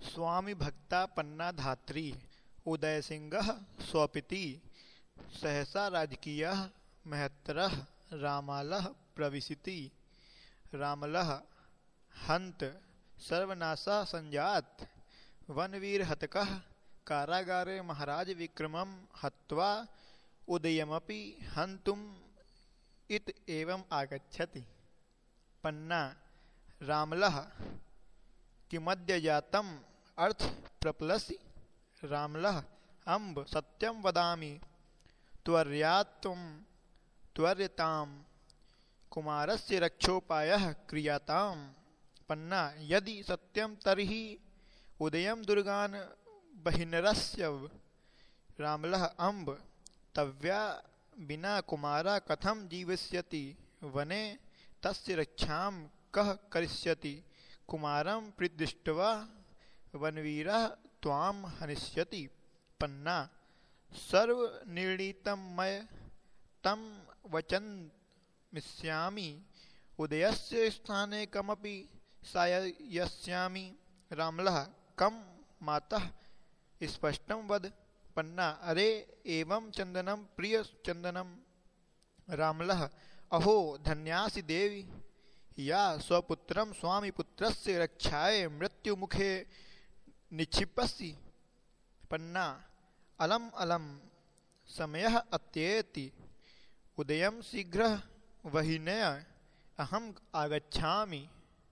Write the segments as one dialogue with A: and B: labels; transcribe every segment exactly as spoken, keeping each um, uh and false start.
A: स्वामी भक्ता पन्ना धात्री उदय सिंह स्वपिति सहसा राजकीय महत्तरः रामालः प्रविशति रामलः हंत सर्वनाशा संजात वनवीर हतकः कारागारे महाराज विक्रमं हत्वा उदयमपि हन्तुम् इत एवं आगच्छति। पन्ना रामलः किमद्य जातम् अर्थ प्रप्लसि रामलः अम्ब सत्यं वदामि त्वर्यात्वं त्वर्यतां कुमारस्य रक्षोपायः क्रियाताम्। पन्ना यदि सत्यं तर्हि उदयं दुर्गान् बहिनरस्य रामलः अम्ब तव्या बिना कुमारा कथं जीविष्यति वने तस्य रक्षां कः करिष्यति कुमारं प्रदृष्ट्वा वनवीरः त्वां हनिष्यति। पन्ना सर्वनिर्णीतं मय तं वचनमिष्यामि उदयस्य स्थाने कमपि साययस्यामि। रामलः कं मातः स्पष्टं वद। पन्ना अरे एवं चंदनम प्रिय चंदनम। रामलः अहो धन्यासि देवी या स्वपुत्रं स्वामी पुत्रस्य रक्षाय मृत्युमुखे निक्षिपसि। पन्ना अलम अलम समयः अत्येति उदयं शीघ्रं वहिनय अहम आगच्छामि।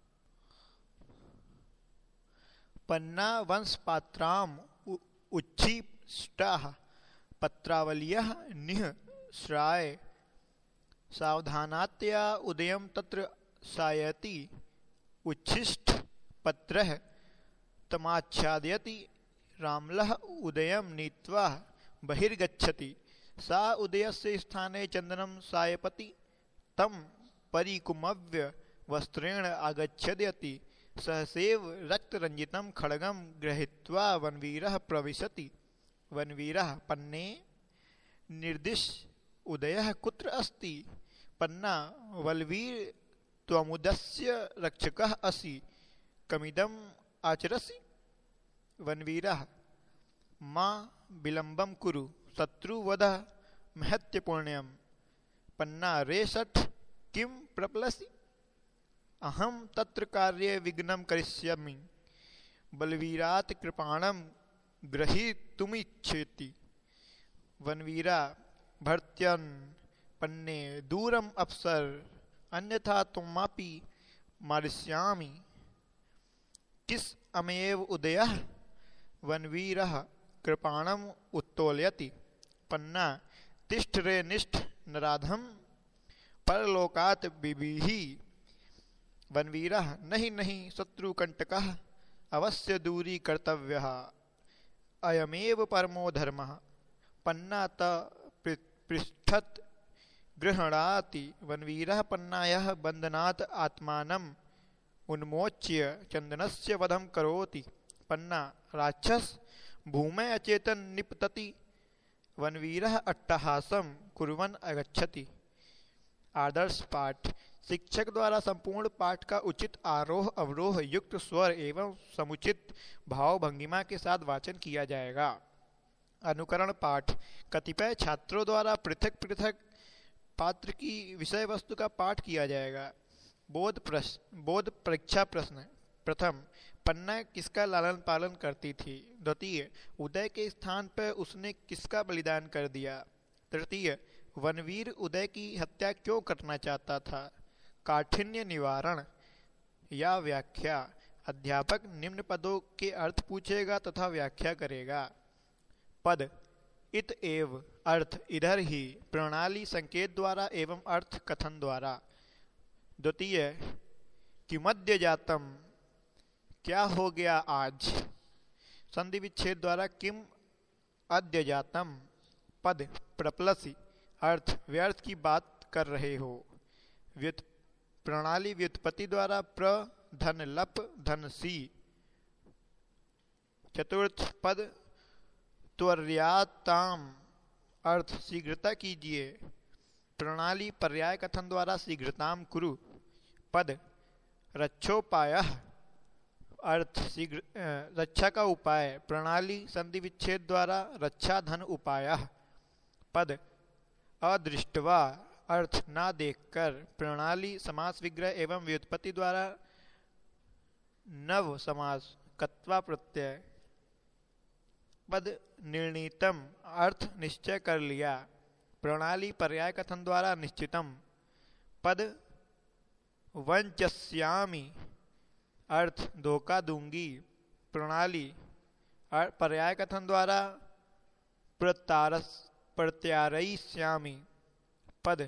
A: पन्ना वंशपात्राम उच्छिष्टाः पत्रावल्यः निःश्राय सावधानात्या उदयं तत्र सायति। उच्छिष्ट पत्रः तमाच्छादयति। रामलः उदयं नीत्वा बहिर्गच्छति। सा उदयस्य स्थाने चंदनं सायपति तं परिकुमव्य वस्त्रेण आगच्छति। सहसैव रक्तरंजितं खड्गं गृहीत्वा वनवीरः प्रविशति। वनवीरः पन्ने निर्दिश उदयः कुत्र अस्ति। पन्ना वलवीर त्वमुदस्य रक्षकः असि कमिदम् आचरसि। वनवीरः मा विलम्बं कुरु शत्रुवधः महत्यपुण्यम्। पन्ना रे षट् किं प्रप्लसि अहं तत्र कार्ये विघ्नं करिष्यामि। बलवीरात् कृपाणं ग्रहीतुमिच्छति। वनवीरा भर्त्यन् पन्ने दूरम् अपसर अन्यथा त्वमपि मारिष्यामि। किस अमेव उदयः। वनवीरः कृपाणम् उत्तोलयति। पन्ना तिष्ठ रे निष्ठ नराधम परलोकात् बिभीहि। वनवीरः नहीं नहीं शत्रुकंटकः अवश्य दूरी कर्तव्यः अयमेव परमो धर्मः। पन्ना त पृष्ठत् गृह्णाति। वनवीरः पन्नायाः बन्धनात् आत्मानम् उन्मोच्य चंदनस्य वधं करोति। पन्ना राक्षस भूमे अचेतन निपतति। वनवीरः अट्टहासं कुर्वन् आगच्छति। आदर्श पाठ शिक्षक द्वारा संपूर्ण पाठ का उचित आरोह अवरोह युक्त स्वर एवं समुचित भाव भंगिमा के साथ वाचन किया जाएगा। अनुकरण पाठ कतिपय छात्रों द्वारा पृथक पृथक पात्र की विषय वस्तु का पाठ किया जाएगा। बोध प्रश्न बोध परीक्षा प्रश्न। प्रथम पन्ना किसका लालन पालन करती थी। द्वितीय उदय के स्थान पर उसने किसका बलिदान कर दिया। तृतीय वनवीर उदय की हत्या क्यों करना चाहता था। काठिन्य निवारण या व्याख्या। अध्यापक निम्न पदों के अर्थ पूछेगा तथा व्याख्या करेगा। पद इत एव अर्थ इधर ही प्रणाली संकेत द्वारा एवं अर्थ कथन द्वारा। द्वितीय किमद्य जातम क्या हो गया आज। संधि विच्छेद द्वारा किम अद्य जातम। पद प्रप्लसी अर्थ व्यर्थ की बात कर रहे हो। व्युत प्रणाली व्युत्पत्ति द्वारा प्र धन लप धन सी। चतुर्थ पद त्वर्याताम अर्थ शीघ्रता कीजिए। प्रणाली पर्याय कथन द्वारा शीघ्रताम कुरु। पद रक्षोपायः अर्थ शीघ्र अ, रक्षा का उपाय, प्रणाली संधि विच्छेद द्वारा रक्षा धन उपायः। पद अदृष्टवा अर्थ ना देखकर, प्रणाली समास विग्रह एवं व्युत्पत्ति द्वारा नव समास कत्वा प्रत्यय। पद निर्णीतम अर्थ निश्चय कर लिया, प्रणाली पर्याय कथन द्वारा निश्चितम। पद वंचस्यामि अर्थ धोखा दूंगी, प्रणाली अर- पर्याय कथन द्वारा प्रतारस प्रत्यारयिष्यामि। पद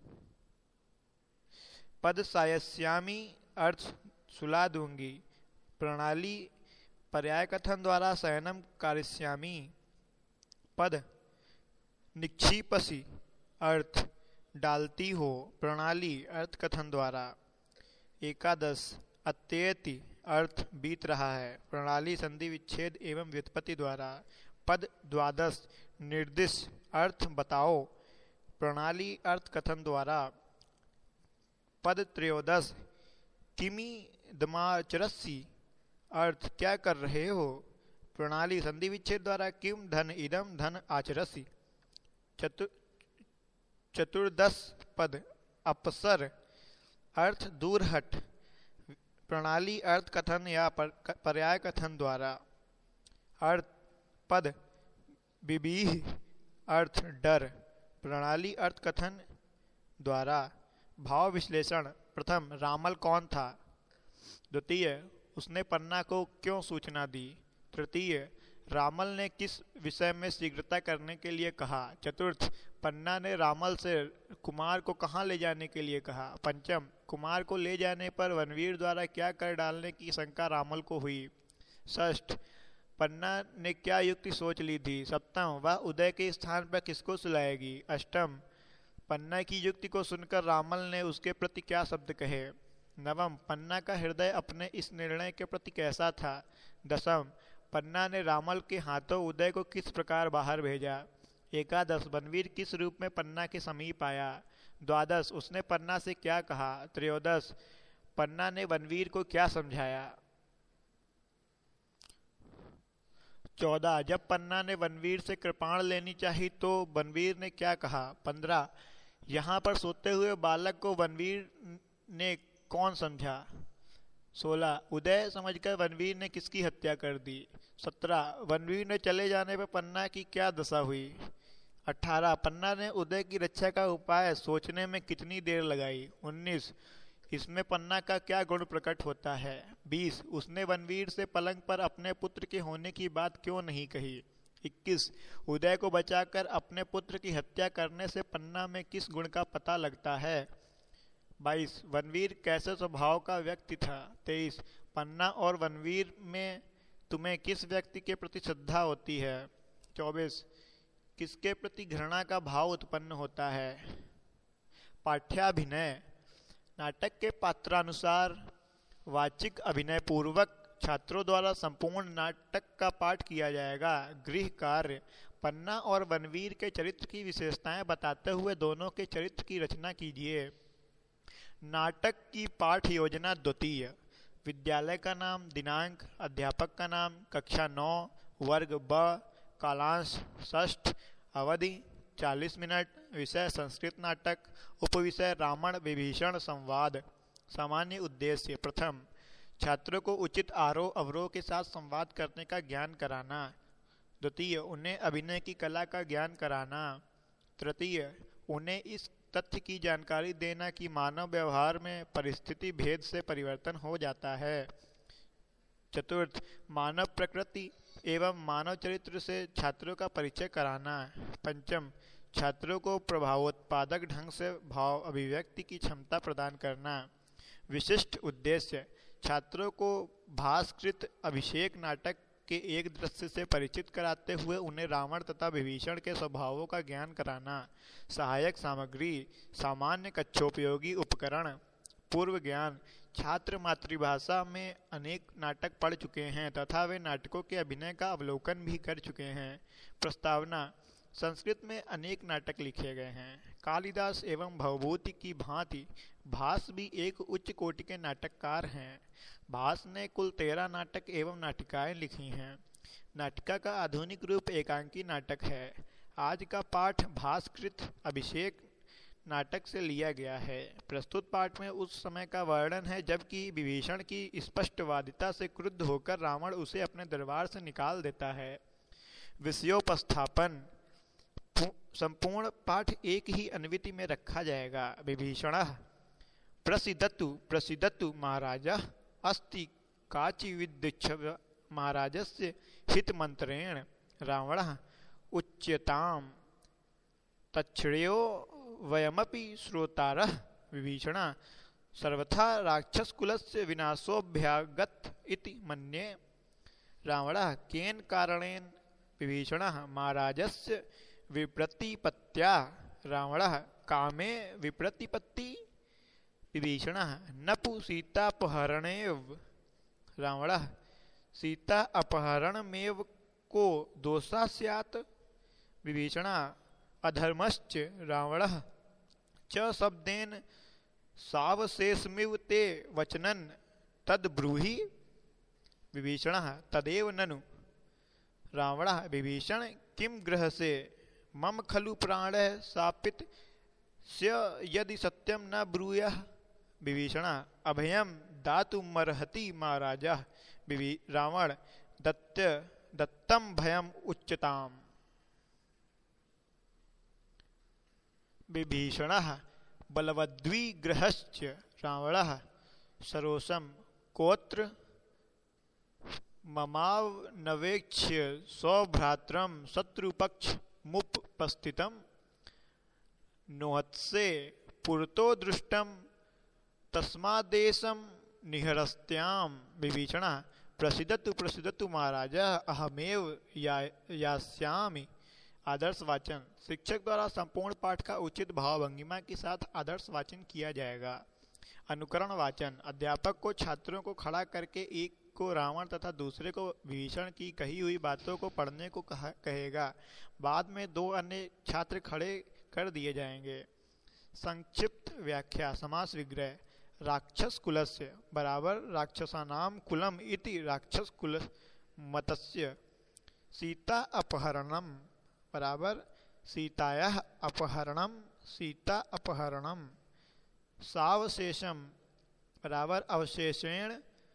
A: पद सायस्यामि अर्थ सुला दूंगी, प्रणाली पर्याय कथन द्वारा शयनम कारिष्यामि। पद निक्षिपसि अर्थ डालती हो, प्रणाली अर्थ कथन द्वारा। एकादश अत्येति अर्थ बीत रहा है, प्रणाली संधि विच्छेद एवं व्युत्पत्ति द्वारा। पद द्वादश निर्दिश अर्थ बताओ, प्रणाली अर्थ कथन द्वारा। पद त्रयोदश किमि दमाचरसि अर्थ क्या कर रहे हो, प्रणाली संधि विच्छेद द्वारा किम धन इदम धन आचरसि। चतुर चतुर्दश पद अपसर अर्थ दूर हट, प्रणाली अर्थ कथन या पर, पर्याय कथन द्वारा। अर्थ पद बिबीह अर्थ डर, प्रणाली अर्थ कथन द्वारा। भाव विश्लेषण, प्रथम रामल कौन था, द्वितीय उसने पन्ना को क्यों सूचना दी, तृतीय रामल ने किस विषय में शीघ्रता करने के लिए कहा, चतुर्थ पन्ना ने रामल से कुमार को कहाँ ले जाने के लिए कहा, पंचम कुमार को ले जाने पर वनवीर द्वारा क्या कर डालने की शंका रामल को हुई, षष्ठ पन्ना ने क्या युक्ति सोच ली थी, सप्तम वह उदय के स्थान पर किसको सुलाएगी, अष्टम पन्ना की युक्ति को सुनकर रामल ने उसके प्रति क्या शब्द कहे, नवम पन्ना का हृदय अपने इस निर्णय के प्रति कैसा था, दसम पन्ना ने रामल के हाथों उदय को किस प्रकार बाहर भेजा, एकादश वनवीर किस रूप में पन्ना के समीप आया, द्वादश उसने पन्ना से क्या कहा, त्रयोदश पन्ना ने वनवीर को क्या समझाया। चौदह जब पन्ना ने वनवीर से कृपाण लेनी चाहिए तो वनवीर ने क्या कहा, पंद्रह यहाँ पर सोते हुए बालक को वनवीर ने कौन समझा, सोलह उदय समझकर वनवीर ने किसकी हत्या कर दी, सत्रह वनवीर ने चले जाने पर पन्ना की क्या दशा हुई, अठारह पन्ना ने उदय की रक्षा का उपाय सोचने में कितनी देर लगाई, उन्नीस इसमें पन्ना का क्या गुण प्रकट होता है, बीस उसने वनवीर से पलंग पर अपने पुत्र के होने की बात क्यों नहीं कही, इक्कीस उदय को बचाकर अपने पुत्र की हत्या करने से पन्ना में किस गुण का पता लगता है, बाईस वनवीर कैसे स्वभाव का व्यक्ति था, तेईस पन्ना और वनवीर में तुम्हें किस व्यक्ति के प्रति श्रद्धा होती है, चौबीस किसके प्रति घृणा का भाव उत्पन्न होता है। पाठ्याभिनय नाटक के पात्रानुसार वाचिक अभिनय पूर्वक छात्रों द्वारा संपूर्ण नाटक का पाठ किया जाएगा। गृह कार्य पन्ना और वनवीर के चरित्र की विशेषताएं बताते हुए दोनों के चरित्र की रचना कीजिए। नाटक की पाठ योजना द्वितीय, विद्यालय का नाम, दिनांक, अध्यापक का नाम, कक्षा नौ, वर्ग ब, कालांश षष्ठ, अवधि चालीस मिनट, विषय संस्कृत नाटक, उपविषय रावण विभीषण संवाद। सामान्य उद्देश्य, प्रथम छात्रों को उचित आरोह अवरोह के साथ संवाद करने का ज्ञान कराना, द्वितीय उन्हें अभिनय की कला का ज्ञान कराना, तृतीय उन्हें इस तथ्य की जानकारी देना कि मानव व्यवहार में परिस्थिति भेद से परिवर्तन हो जाता है, चतुर्थ मानव प्रकृति एवं मानव चरित्र से छात्रों का परिचय कराना, पंचम छात्रों को प्रभावोत्पादक ढंग से भाव अभिव्यक्ति की क्षमता प्रदान करना। विशिष्ट उद्देश्य, छात्रों को भास्कृत अभिषेक नाटक के एक दृश्य से परिचित कराते हुए उन्हें रावण तथा विभीषण के स्वभावों का ज्ञान कराना। सहायक सामग्री, सामान्य कक्षोपयोगी उपकरण। पूर्व ज्ञान, छात्र मातृभाषा में अनेक नाटक पढ़ चुके हैं तथा वे नाटकों के अभिनय का अवलोकन भी कर चुके हैं। प्रस्तावना, संस्कृत में अनेक नाटक लिखे गए हैं। कालिदास एवं भवभूति की भांति भास भी एक उच्च कोटि के नाटककार हैं। भास ने कुल तेरह नाटक एवं नाटिकाएं लिखी हैं। नाटिका का आधुनिक रूप एकांकी नाटक है। आज का पाठ भासकृत अभिषेक नाटक से लिया गया है। प्रस्तुत पाठ में उस समय का वर्णन है जबकि विभीषण की स्पष्टवादिता से क्रुद्ध होकर रावण उसे अपने दरबार से निकाल देता है। विषयोपस्थापन संपूर्ण पाठ एक ही अन्विति में रखा जाएगा। विभीषणः प्रसिद्धतु प्रसिद्धतु महाराजः अस्ति काचिविद्युच्छ महाराजस्य हितमन्त्रेण रावणः उच्यताम् तच्छ्रेयो वयमपि श्रोतारः। विभीषणः सर्वथा राक्षसकुलस्य विनाशोऽभ्यागत इति मन्ये। रावणः केन कारणेन। विभीषणः महाराजस्य विप्रतिपत्त्या। रावणः कामे विप्रतिपत्ति। विभीषणः नपु सीतापहरणेव। रावणः सीता अपहरणमेव को दोषः स्यात्। विभीषणः अधर्मश्च। रावणः च शब्देन सावशेषमिव ते वचनं तद्ब्रूहि। विभीषणः तदेव ननु। रावणः विभीषण किं गृहसे मम खलु प्राणः शापित स्य यदि सत्यं न ब्रूयः। विभीषणः अभयं दातुमर्हति महाराजः। विभी रावण दत्त दत्तं भयम् उच्यताम्। विभीषणः बलवद्विग्रहश्च। रावणः सरोषं कोत्र ममावनवेक्ष्य सौभ्रात्रं शत्रुपक्षमुपस्थितं नोहत्से पुरतो दृष्टं तस्मादेशं निहरस्त्याम्। विभीषणः प्रसिद्धतु प्रसिद्धतु महाराजः अहमेव या यास्यामि। आदर्श वाचन शिक्षक द्वारा संपूर्ण पाठ का उचित भाव भंगिमा के साथ आदर्श वाचन किया जाएगा। अनुकरण वाचन अध्यापक को छात्रों को खड़ा करके एक को रावण तथा दूसरे को विभीषण की कही हुई बातों को पढ़ने को कहा कहेगा। बाद में दो अन्य छात्र खड़े कर दिए जाएंगे। संक्षिप्त व्याख्या समास विग्रह राक्षस कुलस्य बराबर राक्षसानाम कुलम इति राक्षस कुल मतस्य। सीता अपहरणम बराबर सीतायाः अपहरणम सीता अपहरणम। सावशेषम बराबर अवशेषेण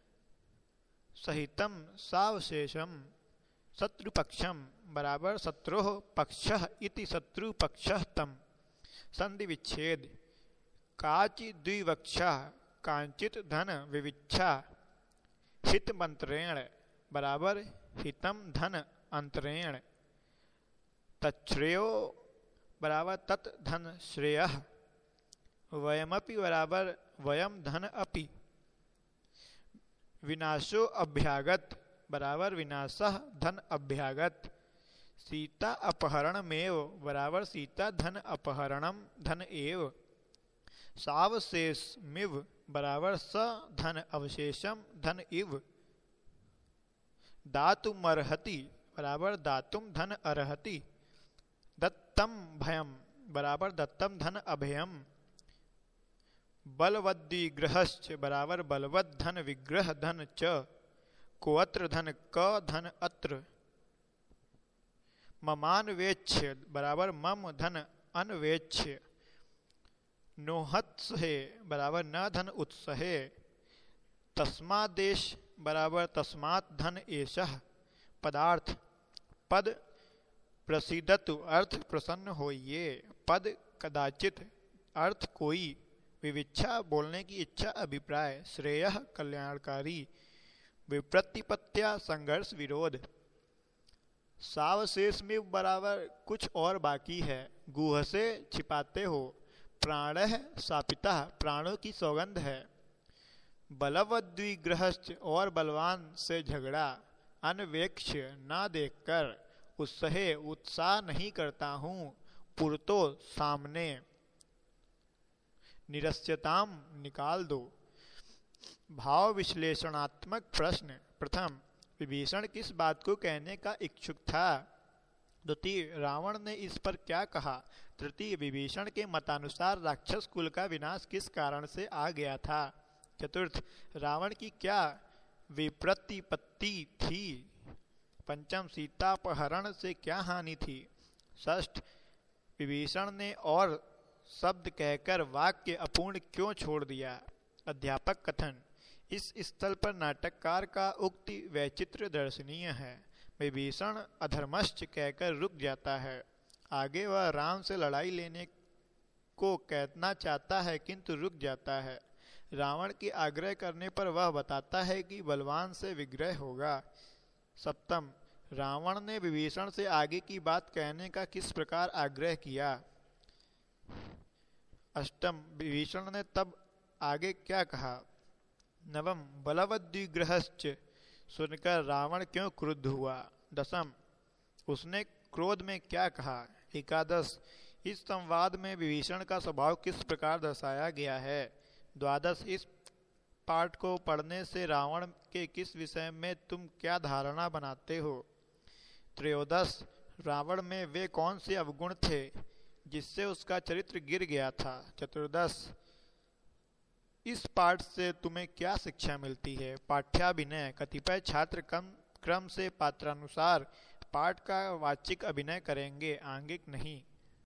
A: सहितम सावशेषम। शत्रुपक्षम बराबर शत्रुः पक्षः इति शत्रुपक्षः तम। संधि विच्छेद काचि द्विवक्षा कांचित धन विविच्छा। हित मंत्रेण बराबर हितम धन अंतरेण। तच्छ्रेयो बराबर तत् धन श्रेयः। वयमपि बराबर वयम धन अपि। विनाशो अभ्यागत बराबर विनाशः धन अभ्यागत। सीता अपहरणमेव बराबर सीता धन अपहरणम धन एव। सावशेषमिव बराबर स धन अवशेषम धन इव। दातुमर्हति बराबर दातुम धन अर्हति। दत्तम भयम बराबर दत्तम धन अभयम। बलवद्विग्रहश्च बराबर बलवद धन विग्रह धन च। कोअत्र धन क धन अत्र। ममान्वेक्ष्य बराबर मम धन अन्वेक्ष्य। नोहत्सहे बराबर न धन उत्सहे। तस्मादेश बराबर तस्मात् धन एषः। पदार्थ पद प्रसिद्धतु अर्थ प्रसन्न होइए। पद कदाचित अर्थ कोई। विविच्छा बोलने की इच्छा अभिप्राय। श्रेयः कल्याणकारी। विप्रतिपत्त्या संघर्ष विरोध। सावशेष में बराबर कुछ और बाकी है। गुह से छिपाते हो। प्राणः शापितः प्राणों की सौगंध है। बलवद्विग्रहश्च और बलवान से झगड़ा। अनवेक्ष्य ना देखकर। उत्सहे उत्साह नहीं करता हूँ। पुरतो सामने। निरस्यताम निकाल दो। भाव विश्लेषणात्मक प्रश्न। प्रथम विभीषण किस बात को कहने का इच्छुक था। द्वितीय, रावण ने इस पर क्या कहा? तृतीय, विभीषण के मतानुसार राक्षस कुल का विनाश किस कारण से आ गया था? चतुर्थ, रावण की क्या विप्रतिपत्ति थी? पंचम, सीतापहरण से क्या हानि थी? षष्ठ, विभीषण ने और शब्द कहकर वाक्य अपूर्ण क्यों छोड़ दिया? अध्यापक कथन: इस स्थल पर नाटककार का उक्ति वैचित्र दर्शनीय है। विभीषण अधर्मश्च कहकर रुक जाता है। आगे वह राम से लड़ाई लेने को कहना चाहता है किंतु रुक जाता है। रावण की आग्रह करने पर वह बताता है कि बलवान से विग्रह होगा। सप्तम, रावण ने विभीषण से आगे की बात कहने का किस प्रकार आग्रह किया? अष्टम, विभीषण ने तब आगे क्या कहा? नवम, बलवद्विग्रहश्च सुनकर रावण क्यों क्रुद्ध हुआ? दसम, उसने क्रोध में क्या कहा? एकादश, इस संवाद में विभीषण का स्वभाव किस प्रकार दर्शाया गया है? द्वादश, इस पाठ को पढ़ने से रावण के किस विषय में तुम क्या धारणा बनाते हो? त्रयोदश, रावण में वे कौन से अवगुण थे जिससे उसका चरित्र गिर गया था? चतुर्दश, इस पाठ से तुम्हें क्या शिक्षा मिलती है? पाठ्याभिनय: कतिपय छात्र क्रम क्रम से पात्रानुसार पाठ का वाचिक अभिनय करेंगे, आंगिक नहीं।